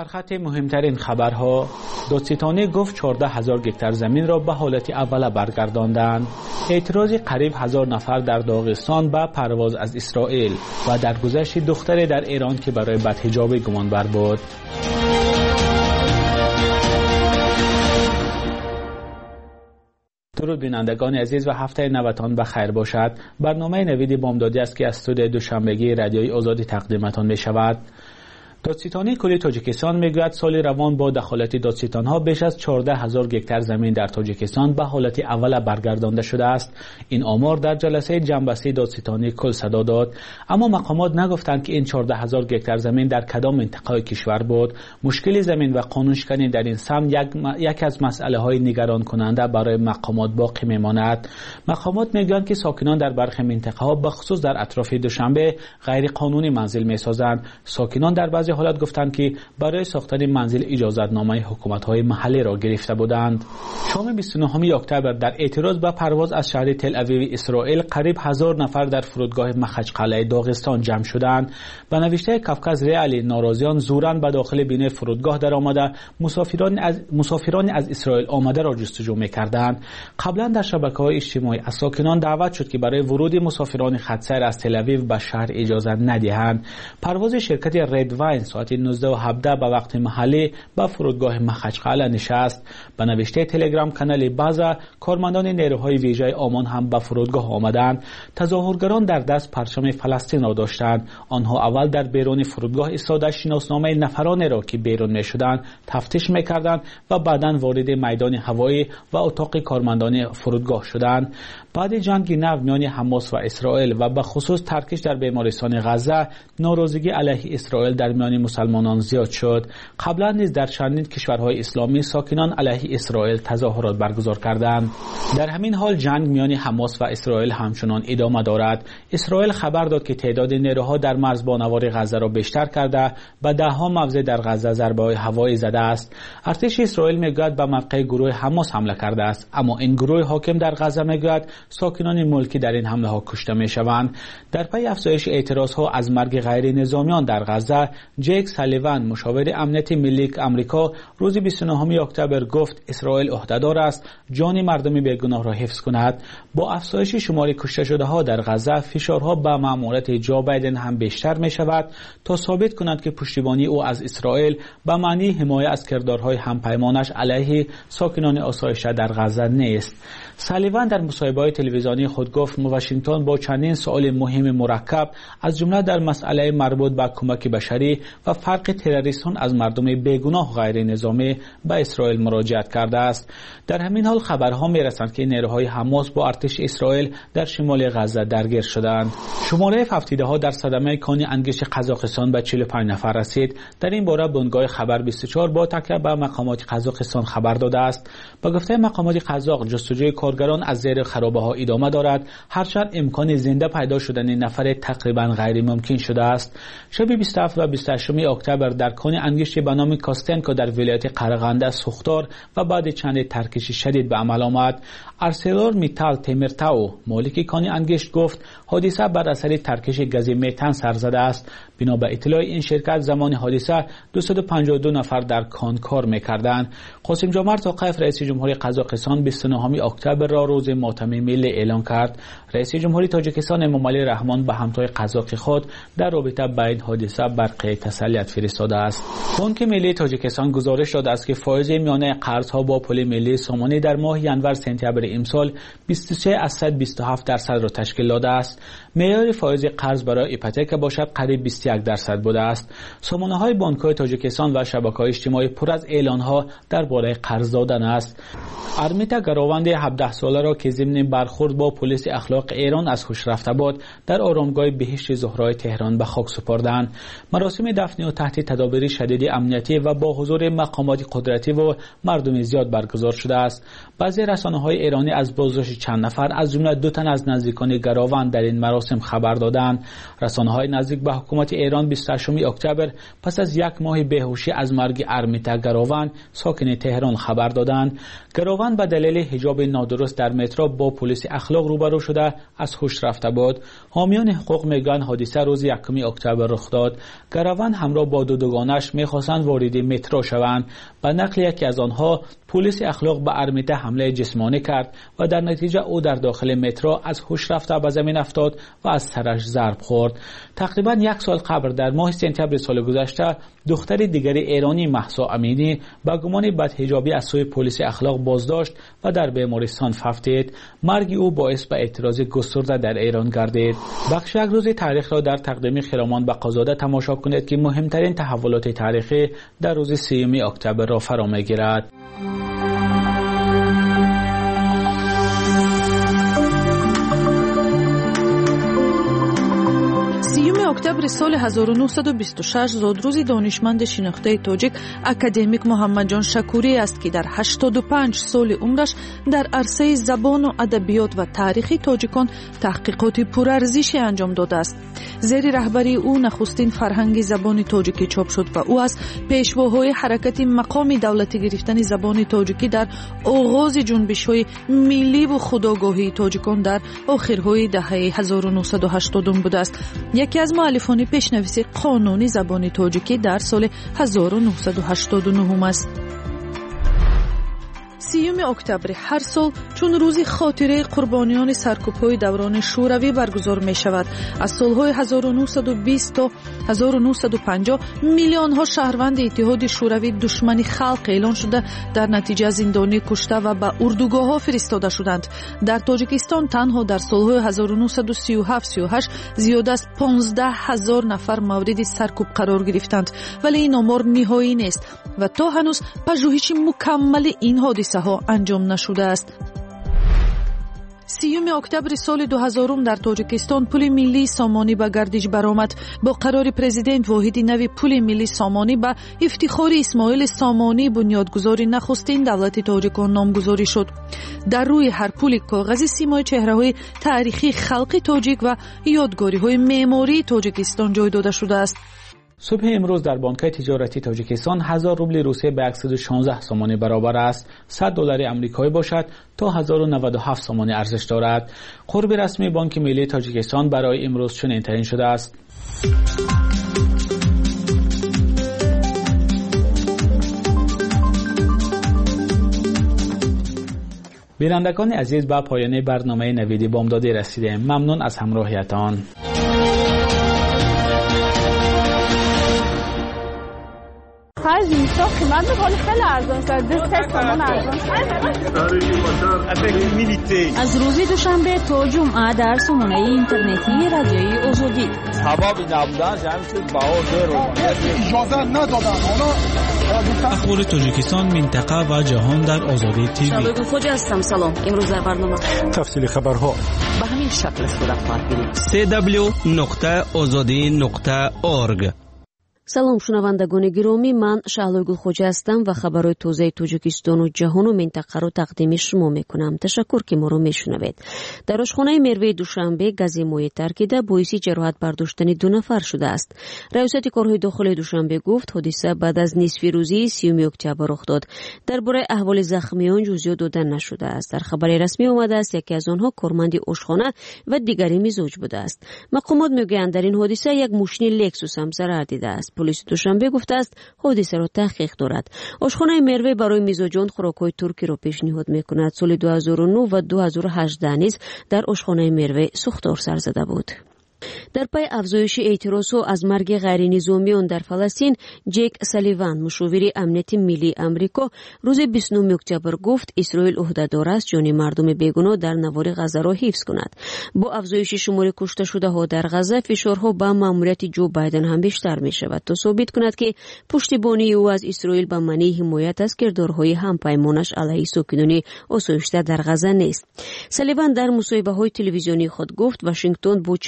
در خط مهمترین خبرها، دادستانی گفت 14,000 گکتار زمین را به حالت اول برگرداندند. اعتراض قریب 1000 نفر در داغستان به پرواز از اسرائیل و درگذشت دختری در ایران که برای بدحجابی گمانبر بود. درود بینندگان عزیز و هفته نوتان بخیر باشد. برنامه نوید بامدادی است که از استودیوی دوشنبگی رادیوی آزادی تقدیمتان می شود. دادستانی کلی تاجیکستان میگوید سال روان با دخالت دادستانها بیش از 14,000 گکتار زمین در تاجیکستان به حالت اول برگردانده شده است. این آمار در جلسه جنبسته دادستانی کل صدا داد، اما مقامات نگفتند که این 14,000 گکتار زمین در کدام منطقه کشور بود. مشکل زمین و قانونشکنی در این سمت یک از مسئله های نگران کننده برای مقامات باقی میماند. مقامات میگویند که ساکنان در برخی منطقه ها به خصوص در اطراف دوشنبه غیر قانونی منزل میسازند. ساکنان در بعضی حالت گفتند که برای ساختن منزل اجازتنامه حکومت‌های محلی را گرفته بودند. شام 29 اکتبر در اعتراض به پرواز از شهر تل اویو اسرائیل قریب 1000 نفر در فرودگاه مخچقلعه داغستان جمع شدند. به نوشته کافکاز ریالی ناراضیان زوراً به داخل بینه فرودگاه درآمده مسافران از اسرائیل آمده را جستجو می‌کردند. قبلا در شبکه‌های اجتماعی از ساکنان دعوت شد که برای ورود مسافران خط‌سیر از تل اویو به شهر اجازه ندهند. پرواز شرکت رد واین ساعت 19:17 به وقت محلی به فرودگاه مخچقلعه نشست. به نوشته تلگرام کانال بازا کارمندان نیروهای ویژه آمان هم به فرودگاه آمدند. تظاهرگران در دست پرچم فلسطین را داشتند. آنها اول در بیرون فرودگاه ایستاده شناسنامه نفرانی را که بیرون می‌شدند تفتیش می‌کردند و بعداً وارد میدان هوایی و اتاق کارمندان فرودگاه شدند. بعد جنگ نو میان حماس و اسرائیل و به خصوص ترکش در بیمارستان غزه، ناراضگی علیه اسرائیل در میان مسلمانان زیاد شد. قبلا نیز در چندین کشورهای اسلامی ساکنان علیه اسرائیل تظاهرات برگزار کردند. در همین حال جنگ میان حماس و اسرائیل همچنان ادامه دارد. اسرائیل خبر داد که تعداد نیروها در مرز بانوار غزه را بیشتر کرده و ده‌ها موضع در غزه ضربه‌های هوایی زده است. ارتش اسرائیل میگوید به موقع گروه حماس حمله کرده است، اما این گروه حاکم در غزه میگوید ساکنان ملکی در این حمله ها کشته میشوند. در پی افزایش اعتراض ها از مرگ غیر نظامیان در غزه، جیک سالیوان مشاور امنیت ملی آمریکا روز 29 اکتبر گفت اسرائیل عهدهدار است جان مردم بیگناه را حفظ کند. با افزایش شمار کشته شده ها در غزه، فشارها به مأموریت جو بایدن هم بیشتر می شود تا ثابت کند که پشتیبانی او از اسرائیل به معنی حمایت از کردارهای همپیمانش علیه ساکنان آسایش‌ده در غزه نیست. سالیوان در مصاحبه تلویزیونی خود گفت واشنگتن با چندین سوال مهم مرکب از جمله در مسئله مربوط به کمک بشری و فرق تروریستان از مردم بیگناه غیر نظامی به اسرائیل مراجعت کرده است. در همین حال خبرها میرسند که نیروهای حماس با ارتش اسرائیل در شمال غزه درگیر شدند. شماره فوتیده ها در صدمه کانی انگشت قزاقستان به 45 نفر رسید. در این باره بنگاه خبر 24 با تکیه به مقامات قزاقستان خبر داده است. با گفته مقامات قزاق، جستجوی کارگران از زیر خرابه ها ادامه دارد، هرچند امکان زنده پیدا شدن نفر تقریبا غیر ممکن شده است. شب 27 و 28 اکتبر در کان انگشت به نام کاستنکو در ولایت قرغنده سوختار و بعد چند ترکش شدید به عمل آمد. ارسلور میتال تیمرتاو مالک کان انگشت گفت حادثه بر اثر ترکش گاز متن سر زده است. بنا به اطلاع این شرکت زمان حادثه 252 نفر در کان کار می‌کردند. قاسم جمعت توقیف رئیس جمهوری قزاقستان 29 اکتبر را روز ماتم ملی اعلام کرد. رئیس جمهوری تاجیکستان امامعلی رحمان به همتای قزاق خود در رابطه با این حادثه برقی تسلیت فرستاده است. بانک ملی تاجیکستان گزارش داده است که فایز میانه قرضها با پول ملی سامانه در ماه ینور سپتامبر امسال 23.27% را تشکیل داده است. معیار فایز قرض برای ایپوتک باشد قریب 21% بوده است. سامانه‌های بانک‌های تاجیکستان و شبکه‌های اجتماعی پر از اعلان‌ها درباره قرض دادن است. ارمیتا گروند 17 ساله را که ضمن برخورد با پلیس اخلاق ایران از هوش رفته بود در آرامگاه بهشت زهرای تهران به خاک سپردند. مراسم دفن او تحت تدابیر شدید امنیتی و با حضور مقامات قدرتی و مردم زیاد برگزار شده است. بعضی رسانه‌های ایرانی از بازداشت چند نفر از جمله 2 تن از نزدیکان گروند در این مراسم خبر دادند. رسانه‌های نزدیک به حکومت مطبوعات ایران 28 اکتبر پس از یک ماه بیهوشی از مرگ ارمیتا گروان ساکن تهران خبر دادند. گروان به دلیل حجاب نادرست در مترو با پلیس اخلاق روبرو شده از هوش رفته بود. حامیان حقوق میگن حادثه روز 1 اکتبر رخ داد. گروان همراه با دو دوگانش میخواستند وارد مترو شوند. به نقل یکی از آنها پلیس اخلاق به ارمیتا حمله جسمانی کرد و در نتیجه او در داخل مترو از هوش رفته به زمین افتاد و از سرش ضرب خورد. تقریبا 1 سال قبل در ماه سپتامبر سال گذشته دختر دیگری ایرانی مهسا امینی با گمان بدحجابی از سوی پلیس اخلاق بازداشت و در بیمارستان ففتید. مرگ او باعث به اعتراض گسترده در ایران گردید. بخش یک روز تاریخ را در تقدیم خرامان بقازاده تماشا کنید که مهمترین تحولات تاریخی در روز 3 اکتبر را فرا میگیرد. 3 اکتبر سال 1926 زادروز دانشمند شناخته تاجیک اکادمیک محمد جان شکوری است که در 85 سال عمرش در عرصه زبان و ادبیات و تاریخ تاجیکان تحقیقات پرارزشی انجام داده است. زیر رهبری او نخستین فرهنگ زبان تاجیکی چاپ شد و او از پیشواهای حرکت مقام دولتی گرفتن زبان تاجیکی در آغاز جنبش‌های ملی و خودآگاهی تاجیکان در آخرهای دهه 1980 بوده است. یکی از مؤلفان پیشنویس قانون زبان تاجیکی در سال 1989 است. 3 اکتبر هر سال چون روز خاطره قربانیان سرکوب‌های دوران شوروی برگزار می شود. از سالهای 1920 تا 1950 میلیون ها شهروند اتحاد شوروی دشمن خلق اعلان شده در نتیجه زندانی کشته و به اردوگاه ها فرستاده شدند. در تاجیکستان تنها در سالهای 1937-38 زیاده از 15,000 نفر مورد سرکوب قرار گرفتند، ولی این آمار نهایی نیست و تا هنوز پژوهش مکمل این حادثه ها انجام نشده است. 3 اکتبر سال 2000 در تاجیکستان پل ملی سامانی به گردش برآمد. با قرار پرزیدنت واحد نوی پل ملی سامانی به افتخار اسماعیل سامانی بنیادگذار نخستین دولت تاجیکان نامگذاری شد. در روی هر پل کاغذی سیمای چهره‌های تاریخی خلق تاجیک و یادگاری‌های معماری تاجیکستان جای داده شده است. صبح امروز در بانک تجارتی تاجیکستان 1000 روبل روسیه به 116 سومانی برابر است. $100 آمریکایی باشد تا 1097 سومانی ارزش دارد. قرب رسمی بانک ملی تاجیکستان برای امروز چنین تعیین شده است. بینندگان عزیز، به پایان برنامه نویدی بامدادی رسیدیم. ممنون از همراهیتان. اینجا قیمت بخوری خیلی ارزان است. 3 تومان ارزان است. از روز دوشنبه تا جمعه در سامانه اینترنتی رادیوی آزادی. حباب نبودن جمعیت باور رو اجازه ندادن. اخبار تاجیکستان، منطقه و جهان در آزادی تیوی. شبگیر خوج هستم. سلام. امروز در برنامه تفصیل خبرها به همین شکل صورت خواهد گرفت. www.azadi.org. سلام شنوندگان گرامی، من شهلوگل خوجه هستم و خبرهای تازه تاجیکستان و جهان و منطقه رو تقدیم شما میکنم. تشکر که ما رو میشنوید. در آشخانه مروه دوشنبه گاز مایع ترکیده باعث جراحت برداشتن 2 نفر شده است. ریاست کارهای داخلی دوشنبه گفت حادثه بعد از نصف روزی 3 اکتبر رخ داد. درباره احوال زخمیان جزئیات داده نشده است. در خبر رسمی آمده است یکی از آنها کارمند آشخانه و دیگری مزاج بوده است. مقامات میگویند در این حادثه یک ماشین لکسوس هم ضرر دیده است. پلیس دوشنبه گفته است حادثه را تحقیق دارد. آشخانه مروه برای مزاجان خوراک‌های ترکی را پیشنهاد می‌کند. سال 2009 و 2018 نیز در آشخانه مروه سوختار سر زده بود. در پی افزایش اعتراض از مرگ غیر نظامیان در فلسطین، جک سالیوان مشاور امنیت ملی آمریکا روز 29 اکتبر گفت اسرائیل عهده‌دار است جان مردم بیگناه در نوار غزه را حفظ کند. با افزایش شمار کشته شده ها در غزه، فشارها به ماموریت جو بایدن هم بیشتر می شود تا ثابت کند که پشتیبانی او از اسرائیل به معنی حمایت از کردارهای همپیمانش علیه ساکنان آسایشته در غزه نیست. سالیوان در مصاحبه‌های تلویزیونی خود گفت واشنگتن با چندین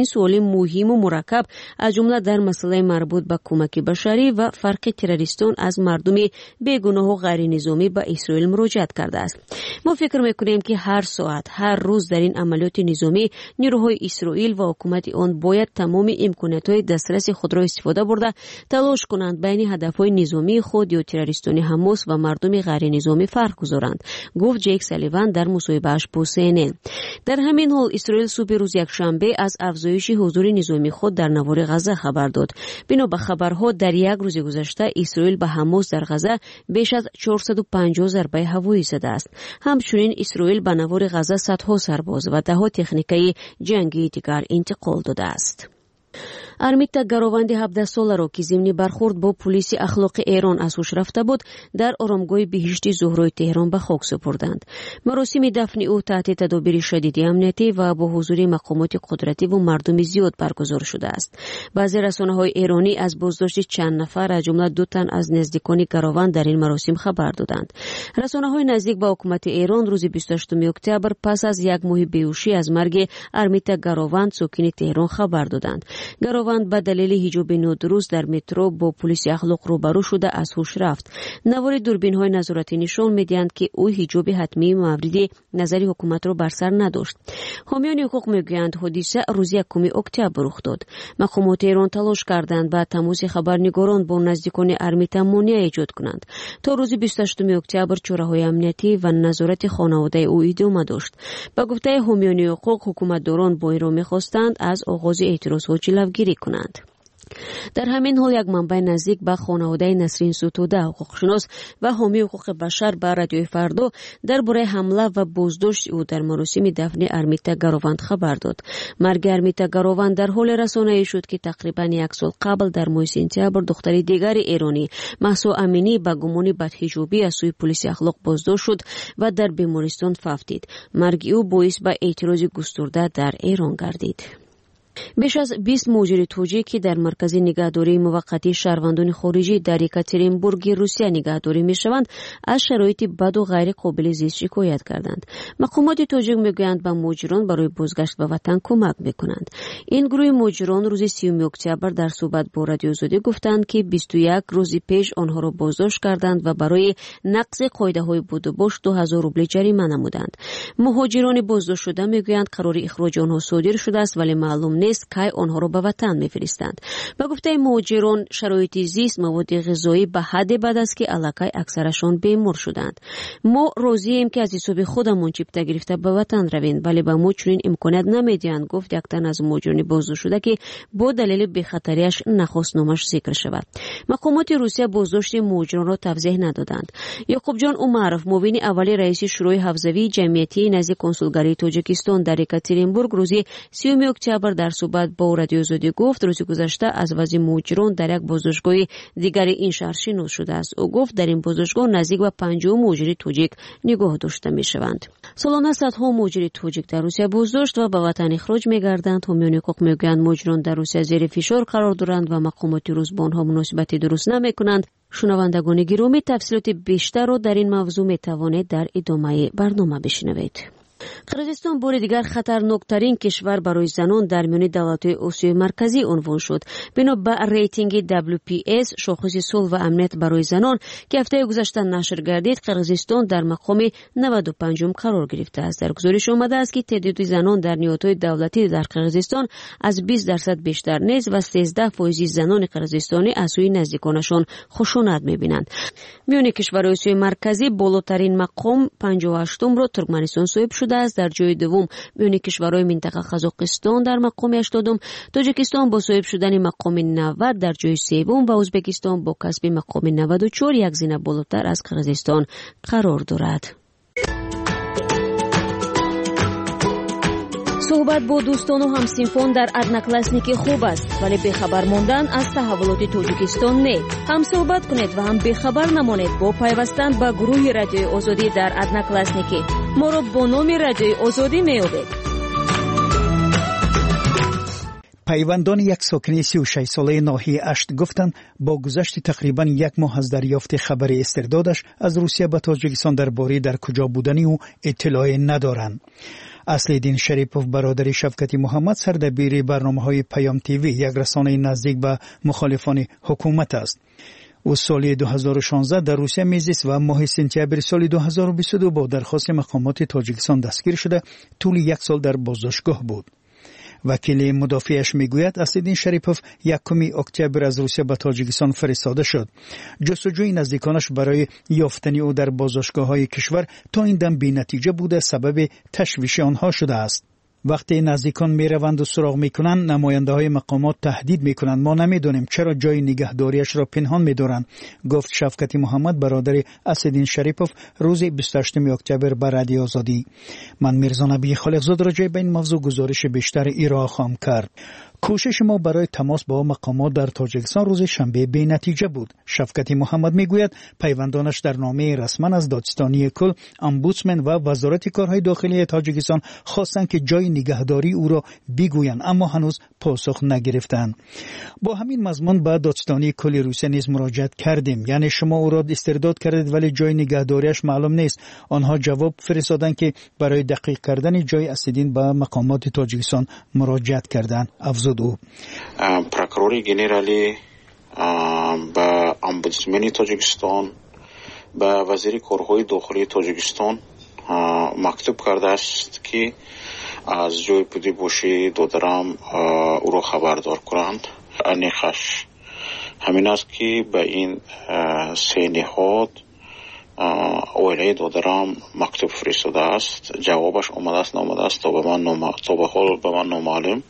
суоли муҳиму мураккаб аз ҷумла дар масъалаи марбут ба кӯмаки башарӣ ва фарқи террористон аз мардуми бегуноҳу ғайринизомӣ ба Исроил муроҷиат кардааст. мо фикр мекунем ки ҳар соат, ҳар рӯз дар ин амалиёти низомӣ нирӯҳои Исроил ва ҳукумати он бояд тамоми имкониятҳои дастраси худро истифода бурда талош кунанд байни ҳадафҳои низомии худ ё террористони ҳамос ва мардуми ғайринизомӣ фарқ гузоранд, гуфт Ҷейк Салливан дар мусоҳибааш бо CNN. дар ҳамин ҳол Исроил субҳи рӯзи якшанбе аз афзоиши ҳузури низомии худ дар навори Ғаза хабар дод. бино ба хабарҳо дар як рӯзи гузашта Исроил ба ҳамос дар Ғаза беш аз 450 зарбаи ҳавоӣ задааст. ҳамчунин Исроил ба навори Ғаза садҳо сарбоз ва даҳо техникаи ҷангии дигар интиқол додааст. армита гарованди 17 соларо ки зимни бархурд бо полиси ахлоқи Эрон аз ҳуш рафта буд, дар оромгоҳи биҳишти Зуҳрои Теҳрон ба хок супурданд. маросими дафни ӯ таҳти тадобири шадиди амниятӣ ва бо ҳузури мақомоти қудративу мардуми зиёд баргузор шудааст. баъзе расонаҳои эронӣ аз боздошти чанд нафар аз ҷумла 2 тан аз наздикони гарованд дар ин маросим хабар доданд. расонаҳои наздик ба ҳукумати Эрон рӯзи 28 октябр пас аз як моҳи беҳушӣ аз марги армита гарованд сокини Теҳрон хабар доданд. гарованд ба далели ҳиҷоби нодуруст дар метро бо полиси ахлоқ рӯбарӯ шуда аз ҳуш рафт. навори дурбинҳои назоратӣ нишон медиҳанд ки ӯ ҳиҷоби ҳатмии мавриди назари ҳукуматро бар сар надошт. ҳомиёни ҳуқуқ мегӯянд ҳодиса рӯзи 1 октябр рух дод. мақомоти Эрон талош карданд ба тамоси хабарнигорон бо наздикони армита монеа эҷод кунанд. то рӯзи 28 октябр чораҳои амниятӣ ва назорати хонаводаи ӯ идома дошт. ба гуфтаи ҳомиёни ҳуқуқ ҳукуматдорон бо инро мехостанд аз оғози эътирозҳо ҷилавгирӣ کنند. در همین حال یک منبع نزدیک به خانواده نسرین ستوده حقوقشناس و حامی حقوق بشر به رادیوی فردا درباره حمله و بازداشت او در مراسم دفن ارمیتا گاروند خبر داد. مرگ ارمیتا گاروند در حال رسانه‌ای شد که تقریبا یک سال قبل در ماه سپتامبر دختر دیگر ایرانی مهسا امینی به گمان بدحجابی از سوی پلیس اخلاق بازداشت شد و در بیمارستان فوت. مرگ او باعث به اعتراض گسترده در ایران گردید. بیش از 20 مهاجر توجیکی در مرکز نگهداری موقتی شهروندان خارجی در یکاترینبورگ روسیه نگهداری میشوند از شرایط بد و غیر قابل زیست شکایت کردند. مقامات توجیک میگویند به مهاجران برای بازگشت به وطن کمک میکنند. این گروه مهاجران روز 30 اکتبر در صحبت با رادیو آزادی گفتند که 21 روز پیش آنها را بازداشت کردند و برای نقض قاعده‌های بود و باش 2000 روبل جریمه نمودند. مهاجران بازداشت شده میگویند قرار اخراج آنها صادر شده است ولی معلوم نیست که آنها را به وطن میفرستند. به گفته مهاجران شرایط زیست مواد غذایی به حد بد است که علاقه اکثرشان بیمار شدند. ما راضییم که از حساب خودمون چیپتا گرفته به وطن رویم ولی به ما چنین امکانات نمیدهند، گفت یک تن از مهاجران بازداشت شده که با دلیل بی‌خطریش نخواست نامش ذکر شود. مقامات روسیه بازداشت مهاجران را توضیح ندادند. یعقوب جان عمرов معاون اول رئیس شورای حوزوی جمعیتی نزد کنسولگری تاجیکستان در یکاترینبورگ روز 30 اکتبر در صحبت با رادیو آزادی گفت روز گذشته از وضع مهاجران در یک بازداشتگاه دیگر این شهر شنود شده است. او گفت در این بازداشتگاه نزدیک به 50 مهاجر تاجیک نگاه داشته میشوند. سالانه صدها مهاجر تاجیک در روسیه بازداشت و به وطن اخراج میگردند. حامیان حقوق میگویند مهاجران در روسیه زیر فشار قرار دارند و مقامات روس با آنها مناسبت درست نمیکنند. شنوندگان گرامی، تفصیلات بیشتر را در این موضوع میتوانید در ادامه برنامه بشنوید. قرقیزستان بار دیگر خطرناکترین کشور برای زنان در میان دولت‌های آسیای مرکزی عنوان شد. بنا به ریتینگ WPS شاخص صلح و امنیت برای زنان که هفته گذشته نشر گردید، قرقیزستان در مقام 95 قرار گرفته است. در گزارش آمده است که تعداد زنان در نهادهای دولتی در قرقیزستان از 20% بیشتر نیست و 13% زنان قرقیزستانی از سوی نزدیکانشان خشونت می‌بینند. میان کشورهای آسیای مرکزی بالاترین مقام 58م را ترکمنستان صاحب شده است. در جای دوم میان کشورهای منطقه قزاقستان در مقام 80م، تاجیکستان با صاحب شدن مقام 90 در جای سوم و ازبکستان با کسب مقام 94 یک زینه بالاتر از قرقیزستان قرار دارد. صحبت با دوستان و همسنفان در ادناکلاسنیکی خوب است ولی بیخبر ماندن از تحولات تاجیکستان نه. هم صحبت کنید و هم بیخبر نمانید با پیوستن به گروه رادیوی آزادی در ادناکلاسنیکی. ما را با نام رادیوی آزادی میابید. پیوندان یک ساکن 36 ساله ناحیه اشت گفتند با گذشت تقریبا یک ماه از دریافت خبر استردادش از روسیه به تاجیکستان درباره در کجا بودن او اطلاع ندارند. اصل‌الدین شریپوف برادر شفقتی محمد سردبیر برنامه‌های پیام تیوی یک رسانه نزدیک به مخالفان حکومت است. او سال 2016 در روسیه میزیست و ماه سپتامبر سال 2022 با درخواست مقامات تاجیکستان دستگیر شده طول یک سال در بازداشتگاه بود. وکیل مدافعش میگوید اصل‌الدین شریپوف 1 اکتبر از روسیه به تاجیکستان فرستاده شد. جستجوی نزدیکانش برای یافتن او در بازداشتگاه‌های کشور تا این دم بی‌نتیجه بوده سبب تشویش آنها شده است. وقتی نزدیکان میروند و سراغ میکنند نماینده‌های مقامات تهدید میکنند ما نمیدونیم چرا جای نگهداریش را پنهان میدارند، گفت شفقتی محمد برادر اصل‌الدین شریپوف روز 28 اکتبر بر رادیو آزادی. من میرزا نبی خالقزاد راجع به این موضوع گزارش بیشتر ارائه خواهم کرد. کوشش ما برای تماس با مقامات در تاجیکستان روز شنبه بی نتیجه بود. شفقتی محمد میگوید پیوندانش در نامه رسما از دادستانی کل، امبودسمن و وزارت کارهای داخلی تاجیکستان خواستند که جای نگهداری او را بگویند اما هنوز پاسخ نگرفتند. با همین مضمون به دادستانی کل روسیه نیز مراجعه کردیم، یعنی شما او را استرداد کردید ولی جای نگهداریش معلوم نیست. آنها جواب فرستادند که برای دقیق کردن جای اصل‌الدین به مقامات تاجیکستان مراجعه کردند. پروکوروری گنرالی به امبودسمن تاجیکستان به وزیر کارهای داخلی تاجیکستان مکتوب کرده است که از جای پدیداشی دادرم او را خبردار کنند. انیخش همین است که به این سه نهاد اویله دادرم مکتوب فرستاده است. جوابش آمده است نامده است تا به حال به من نامعلوم.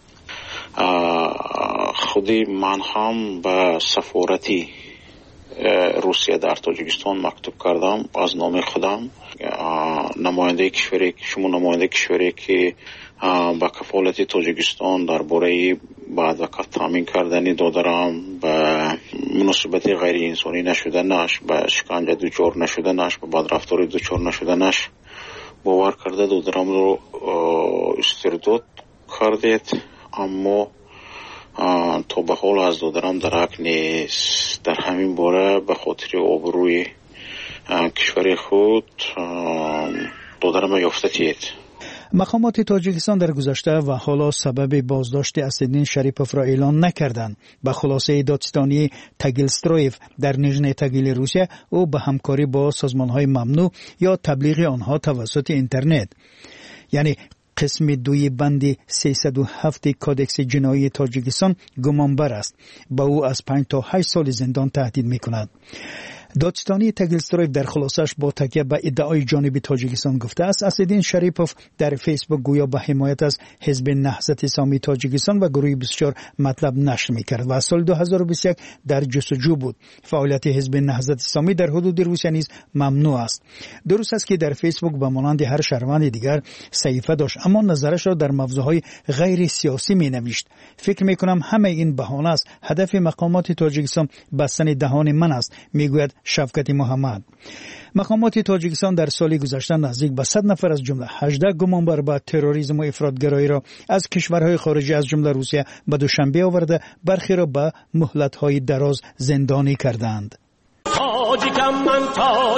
خودی من هم به سفارتی روسیه در تاجیکستان مکتوب کردم از نام خودم. نماینده کشوری که با کفالت تاجیکستان درباره بعد وقت تامین کردن دادرم به مناسبت غیر انسانی نشدنش، به شکنجه دچار نشدنش، به بدرفتاری دچار نشدنش باور کرده دادرم رو استرداد کردید، اما تا به حال از دادرم درک نیست. در همین باره به خاطر آبروی کشور خود دادرم یافته تید. مقامات تاجیکستان در گذشته و حالا سبب بازداشت اصل‌الدین شریپوف را اعلان نکردند. به خلاصه دادستانی تگیلسترویف در نیژنی تگیل روسیه او به همکاری با سازمان‌های ممنوع یا تبلیغ آنها توسط اینترنت، یعنی قسم 2 بند 307 کادکس جنایی تاجیکستان گمانبر است. با او از 5 تا 8 سال زندان تهدید می‌کند. دادستانی تگیلسترویف در خلاصش با تکیه به ادعای جانب تاجیکستان گفته است اصل‌الدین شریپوف در فیسبوک گویا به حمایت از حزب نهضت اسلامی تاجیکستان و گروه 24 مطلب نشر می‌کرد و سال 2021 در جستجو بود. فعالیت حزب نهضت اسلامی در حدود روسیه نیز ممنوع است. درست است که در فیسبوک به مانند هر شهروند دیگر صحیفه داشت اما نظرش را در موضوعهای غیر سیاسی می‌نوشت. فکر می‌کنم همه این بهانه است. هدف مقامات تاجیکستان بستن دهان من است، میگوید شفقتی محمد. مقامات تاجیکستان در سال گذشته نزدیک به 100 نفر از جمله 18 گمانبر به تروریسم و افراطگرایی را از کشورهای خارجی از جمله روسیه به دوشنبه آورده، برخی را به مهلت‌های دراز زندانی کردند. تاجیکم من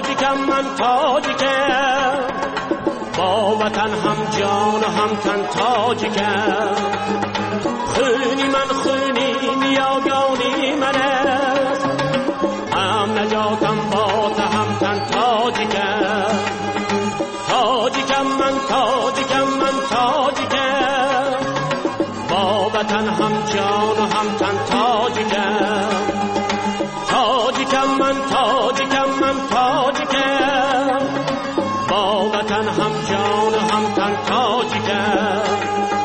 با وطن هم جان و هم تن تاجیکم، خونی من خونی نیاگانی من است، هم نجاتم با تا هم تن تاجیکم. تاجیکم من با وطن هم جان و هم تن تاجیکم. تاجیکم من با وطن هم جان و هم تن تاجیکم.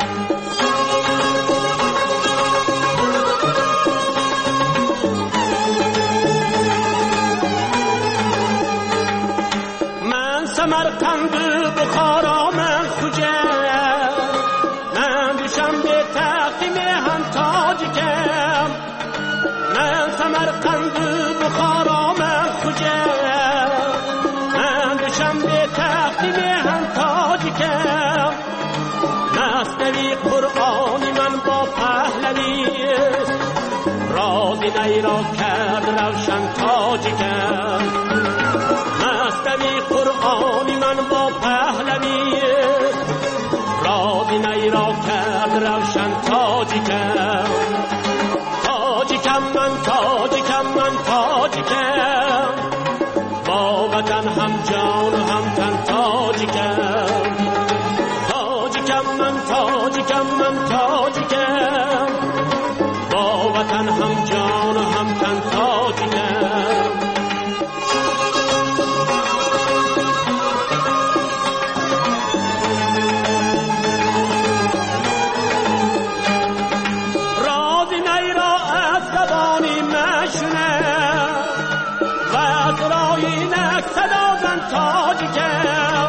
من سمرقند بخارا من خوجم، من دوشنبه تقدیم هم تاجیکم. من سمرقند بخارا من خوجم، من دوشنبه تقدیم هم تاجیکم. مصنوی قرآنی من با پهل پهلوی راز نی را کرد روشن تاجیکم مستوی قرآنی من با پهلوی راز نی را کرد روشن تاجیکم تاجیکم من تاجیکم من تاجیکم با وطن هم جان و هم تن تاجیکم تاجیکم من تاجیکم من تاجیکم با وطن هم جان و هم تن تاجیکم رازی نی را از زبانی مشنه و از رایی نک صدا زن تاجیکم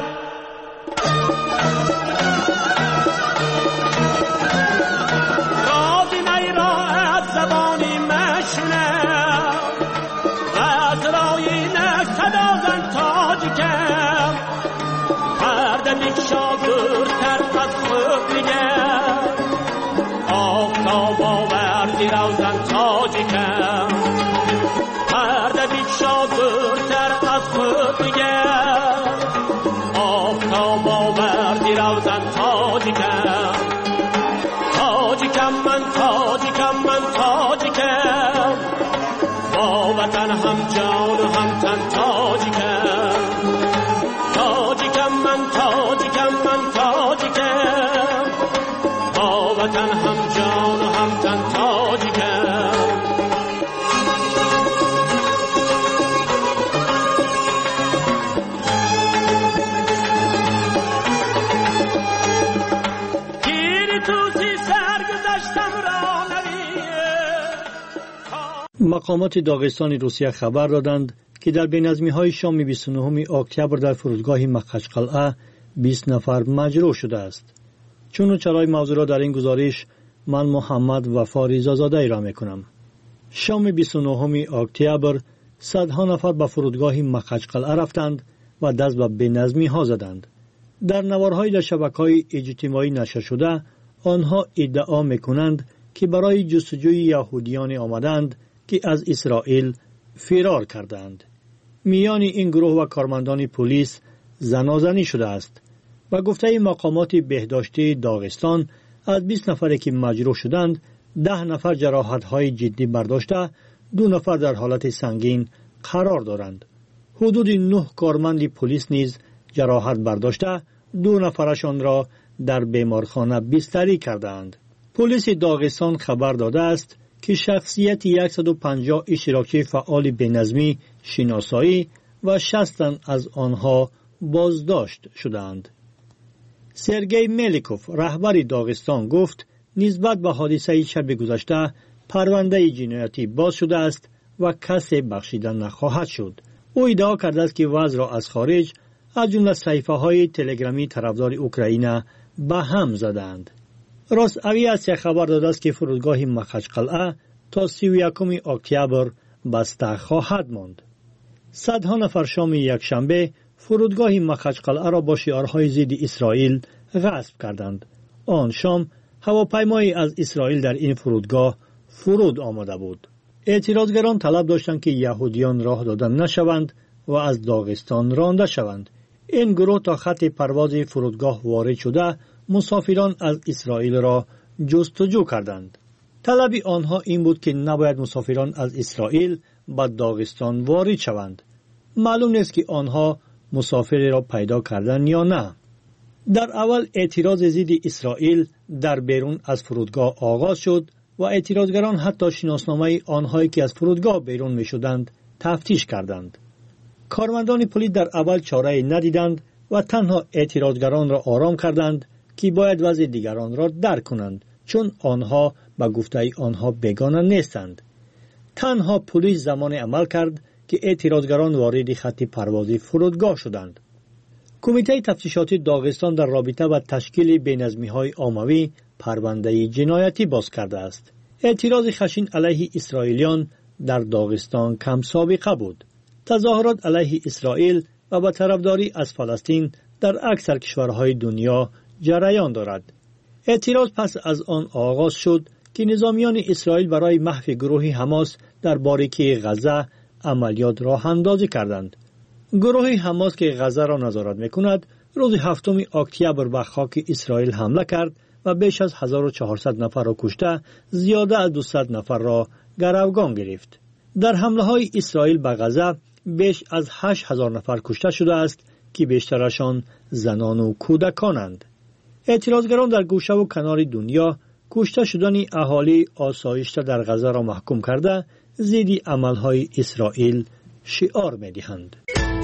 رازی نی را از زبانی مشنه و از رایی نک صدا زن تاجیکم هردم یک شاگردتر از خود نگر آفتاب آوردی روزن تاجیکم هردم یک شاگردتر از خود نگر آفتاب آوردی روزن تاجیکم تاجیکم من تاجیکم من تاجیکم با وطن هم جان و هم تن تاجیکم تاجیکم من تاجیکم من تاجیکم با وطن هم جان و هم تن تاجیکم گیری توسی سرگذشتم را مقامات داغستان روسیه خبر دادند که در بینظمی‌های شام 29 اکتبر در فرودگاه مخچقلعه 20 نفر مجروح شده است. چون چرای موضوع را در این گزارش من محمد وفا ریزازاده ای را میکنم. شام 29 اکتبر صدها نفر به فرودگاه مخچقلعه رفتند و دست به بینظمی‌ها زدند. در نوارهای در شبکه‌های اجتماعی نشر شده آنها ادعا میکنند که برای جستجوی یهودیان آمدند که از اسرائیل فرار کردند. میان این گروه و کارمندان پلیس زنازنی شده است. و گفته مقامات بهداشتی داغستان از 20 نفری که مجروح شدند 10 نفر جراحت‌های جدی برداشته 2 نفر در حالت سنگین قرار دارند. حدود 9 کارمند پلیس نیز جراحت برداشته 2 نفرشان را در بیمارخانه بستری کردند. پلیس داغستان خبر داده است که شخصیت 150 اشتراکی فعال بینظمی شناسایی و 60 از آنها بازداشت شدند. سرگئی ملیکوف رهبر داغستان گفت نسبت به حادثه شب گذشته پرونده جنایتی باز شده است و کسی بخشیده نخواهد شد. او ادعا کرده است که وضع را از خارج از جمله صحیفه‌های تلگرامی طرفدار اوکراین به هم زدند. راست اویاسیا خبر داده است که فرودگاه مخچقلعه تا 31 اکتبر بسته خواهد ماند. صدها نفر شام یکشنبه فرودگاه مخچقلعه را با شعارهای ضد اسرائیل غصب کردند. آن شام هواپیمایی از اسرائیل در این فرودگاه فرود آمده بود. اعتراضگران طلب داشتند که یهودیان راه داده نشوند و از داغستان رانده شوند. این گروه تا خط پرواز فرودگاه وارد شده مسافران از اسرائیل را جستجو کردند. طلب آنها این بود که نباید مسافران از اسرائیل به داغستان وارد شوند. معلوم نیست که آنها مسافری را پیدا کردند یا نه. در اول اعتراض ضد اسرائیل در بیرون از فرودگاه آغاز شد و اعتراضگران حتی شناسنامه آنهایی که از فرودگاه بیرون می شدند تفتیش کردند. کارمندان پلیس در اول چاره ندیدند و تنها اعتراضگران را آرام کردند که باید وضع دیگران را درک کنند چون آنها به گفته آنها بیگانه نیستند. تنها پلیس زمان عمل کرد که اعتراضگران وارد خط پرواز فرودگاه شدند. کمیته تفتیشاتی داغستان در رابطه با تشکیل بینظمی‌های عمومی پرونده جنایتی باز کرده است. اعتراض خشن علیه اسرائیلیان در داغستان کم سابقه بود. تظاهرات علیه اسرائیل و با طرفداری از فلسطین در اکثر کشورهای دنیا جریان دارد. اعتراض پس از آن آغاز شد که نظامیان اسرائیل برای محو گروه حماس در باریکه غزه عملیات راه اندازی کردند. گروه حماس که غزه را نظارت می‌کند، روز 7 اکتبر به خاک اسرائیل حمله کرد و بیش از 1400 نفر را کشته، زیاده از 200 نفر را گروگان گرفت. در حمله‌های اسرائیل به غزه بیش از 8000 نفر کشته شده است که بیشترشان زنان و کودکانند. اعتراضگران در گوشه و کنار دنیا کشته شدن اهالی آسایشته در غزه را محکوم کرده، ضد عملهای اسرائیل شعار می‌دهند.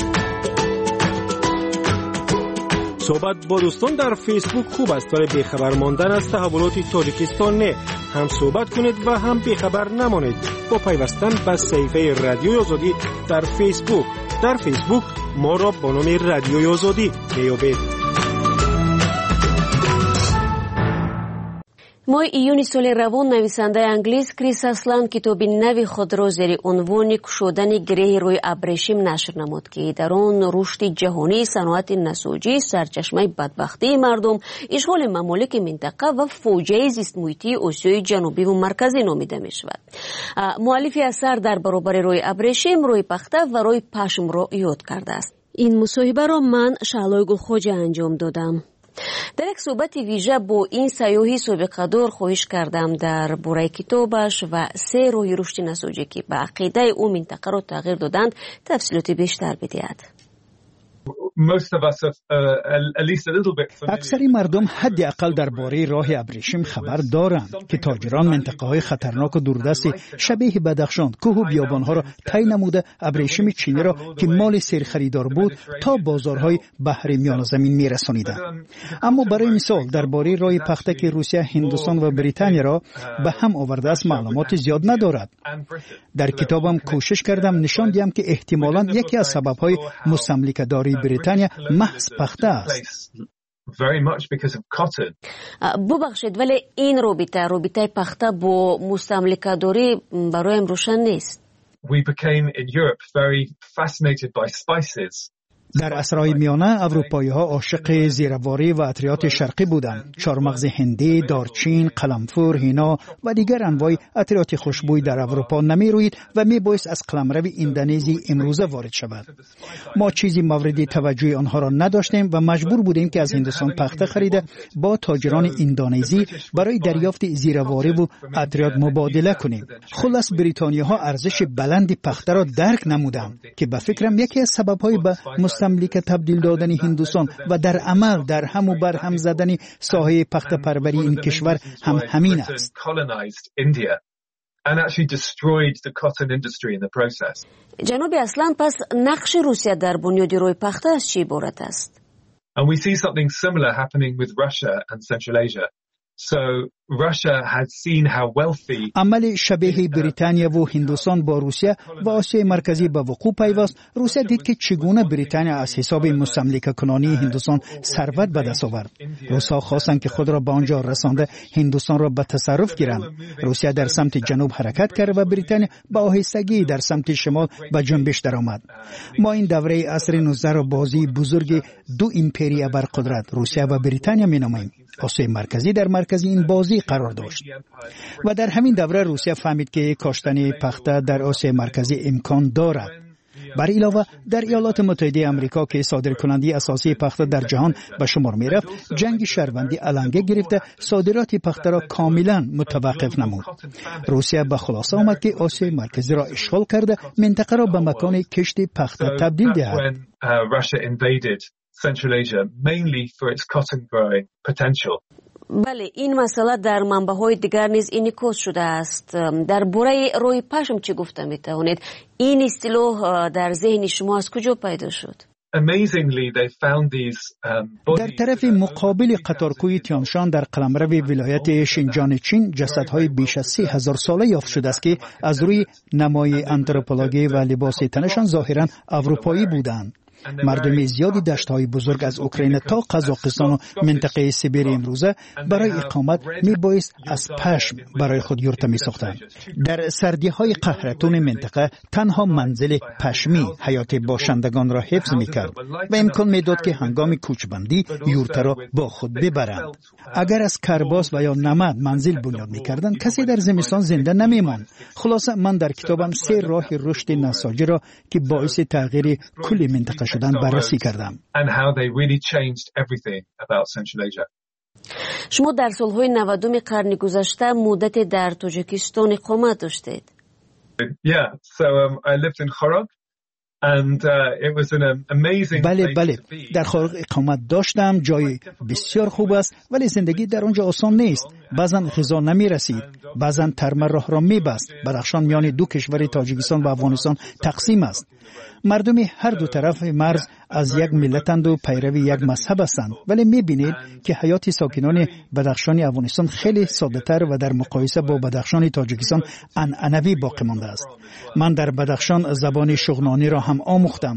صحبت با دوستان در فیسبوک خوب است، ولی بیخبر ماندن از تحولات تاجیکستان نه. هم صحبت کنید و هم بیخبر نمانید با پیوستن به صفحه رادیوی آزادی در فیسبوک. در فیسبوک ما را با نام رادیوی آزادی میابید. ماه ایونی سال روان نویسنده انگلیس کریس اسلان کتابی نوی خود را زیر عنوان کشودن گره روی ابریشم نشر نمود که در آن رشد جهانی صنعت نساجی سرچشمه بدبختی مردم، اشغال ممالک منطقه و فوجه زیست محیطی آسیای جنوبی و مرکزی نامیده می شود. مؤلف اثر در برابر روی ابریشم، روی پخته و روی پشم را یاد کرده است. این مصاحبه را من شعلای گلخوجه انجام دادم. در یک صحبت ویژه با این سیاحی سابقه دار خواهش کردم در باره کتابش و 3 راه رشد نساجی که به عقیده او منطقه را تغییر دادند تفصیلات بیشتر بدهد. اکثر مردم حداقل درباره راه ابریشم خبر دارند که تاجران منطقه‌های خطرناک و دوردست شبیه بدخشان، کوه و بیابان‌ها را طی نموده ابریشم چینی را که مال سیر خریدار بود تا بازارهای بحر میان زمین می‌رسانیدند. اما برای مثال درباره راه پخته که روسیه، هندوستان و بریتانیا را به هم آورده است معلومات زیاد ندارد. در کتابم کوشش کردم نشان دهم که احتمالاً یکی از سبب‌های مستملکه‌داری بریتانیا محض پخته است. ببخشید، ولی این رابطه پخته با مستملکه‌داری برایم روشن نیست. در عصرهای میانه اروپایی‌ها عاشق زیرواری و عطریات شرقی بودند. چارمغز هندی، دارچین، قلمفور، هینا و دیگر انواع عطریات خوشبوی در اروپا نمی‌روید و می‌بایست از قلمرو اندونزی امروزه وارد شود. ما چیزی مورد توجه آنها را نداشتیم و مجبور بودیم که از هندوستان پخته خریده با تاجران اندونزی برای دریافت زیرواری و عطریات مبادله کنیم. خلاص بریتانیاها ارزش بلند پخته را درک نمودند که به فکرم یکی از سبب‌های به مستملک تبدیل دادن هندوستان و در عمل در هم و بر هم زدن ساحه پخته پروری این کشور هم همین است. جناب اسلام، پس نقش روسیه در بنیاد روی پخته از چی عبارت است؟ And we see something similar happening with Russia and Central Asia. So Russia had seen how wealthy عمل شبیه بریتانیا و هندوستان با روسیه و آسیای مرکزی به وقوع پیوست. روسیه دید که چگونه بریتانیا از حساب مستملکه کنانی هندوستان ثروت به دست آورد. روس‌ها خواستند که خود را به آنجا رسانده هندوستان را به تصرف گیرند. روسیه در سمت جنوب حرکت کرد و بریتانیا با آهستگی در سمت شمال به جنبش درآمد. ما این دوره عصر 19 را بازی بزرگ دو ایمپری ابرقدرت روسیه و بریتانیا می‌نامیم. آسیای مرکزی در مرکز این بازی قرار داشت و در همین دوره روسیه فهمید که کاشتن پخته در آسیای مرکزی امکان دارد. بر علاوه در ایالات متحده آمریکا که صادرکننده اساسی پخته در جهان به شمار می رفت، جنگ شهروندی علنگه گرفته صادرات پخته را کاملا متوقف نمود. روسیه به خلاصه آمد که آسیای مرکزی را اشغال کرده منطقه را به مکان کشت پخته تبدیل دهد. Central Asia, mainly for its cotton growing potential. بله، این مسئله در منبع‌های دیگر نیز انعکاس شده است. در باره روی پشم چه گفته می‌توانید؟ این اصطلاح در ذهن شما از کجا پیدا شد؟ در طرف مقابل قطارکوی تیانشان در قلمرو ولایت شینجان چین جسدهای بیش از 3000 ساله یافت شده است که از روی نمای آنتروپولوژی و لباس تنشان ظاهراً اروپایی بودند. مردم زیادی دشت‌های بزرگ از اوکراین تا قزاقستان و منطقه سیبیر امروزه برای اقامت میبایست از پشم برای خود یورت میساختند. در سردی‌های قهرتون منطقه تنها منزل پشمی حیات باشندگان را حفظ میکرد و امکان میداد که هنگام کوچبندی یورت را با خود ببرند. اگر از کرباس و یا نمد منزل بنیاد میکردند کسی در زمستان زنده نمیماند. خلاصه من در کتابم 3 راه رشد نساجی را که باعث تغییر کل منطقه شدن بررسی کردم. شما در سالهای 90 قرن گذشته مدت در تاجیکستان اقامت داشتید. بله در خارق اقامت داشتم. جای بسیار خوب است ولی زندگی در آنجا آسان نیست. بعضا غذا نمی رسید، بعضا ترمه راه را می بست. بدخشان میان 2 کشور تاجیکستان و افغانستان تقسیم است. مردم هر دو طرف مرز از یک ملتند و پیروی یک مذهب هستند، ولی می‌بینید که حیات ساکنان بدخشان افغانستان خیلی ساده‌تر و در مقایسه با بدخشان تاجیکستان عنعنوی باقی مانده است. من در بدخشان زبان شغنانی را هم آموختم.